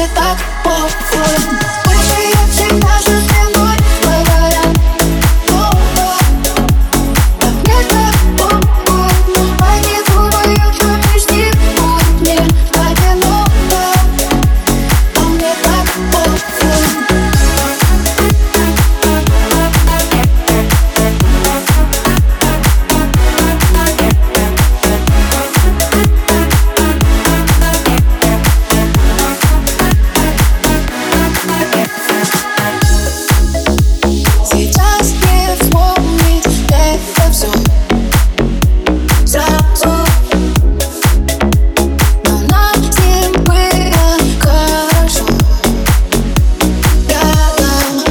так похуй. Больше я всегда же с тобой, говорят плохо. А мне так похуй. Они думают, что ты с ним будь мне одиноко. А мне так похуй. Сейчас не вспомнить это все сразу, но нам с ним было хорошо рядом.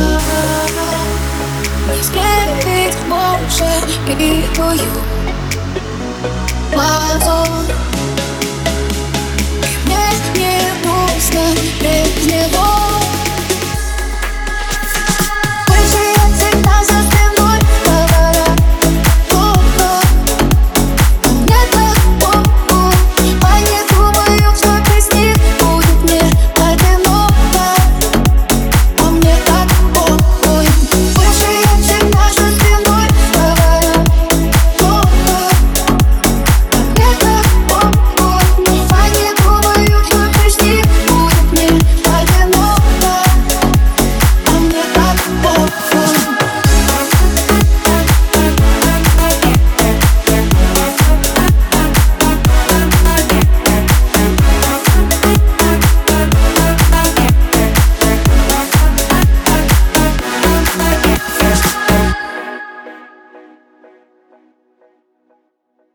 Не склеить больше пивую мазу. И мне не грустно без него.